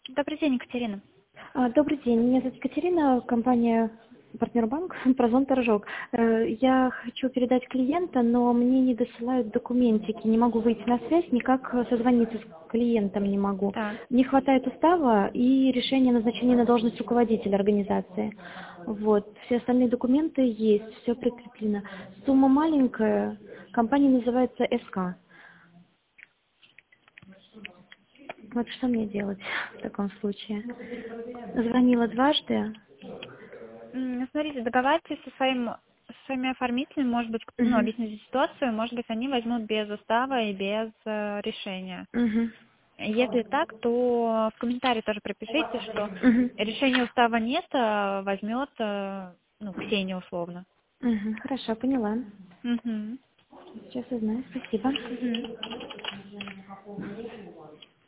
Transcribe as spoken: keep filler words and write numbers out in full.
Добрый день, Екатерина. А, Добрый день, меня зовут Екатерина, компания партнер банк, Прозон Торжок. Э, Я хочу передать клиента, но мне не досылают документики, не могу выйти на связь, никак э, созвониться с клиентом не могу. Так. Не хватает устава и решения о назначении на должность руководителя организации. Вот. Все остальные документы есть, все прикреплено. Сумма маленькая, компания называется СК. Вот что мне делать в таком случае? Звонила дважды. М, Смотрите, договаривайтесь со своим со своими оформителями, может быть, ну, Мгм. объясните ситуацию, может быть, они возьмут без устава и без э, решения. Мгм. Если так, то в комментарии тоже пропишите, что Мгм. решения устава нет, а возьмет, э, ну, Ксения условно. Мгм. Хорошо, поняла. Угу. Сейчас узнаю. Спасибо. Угу.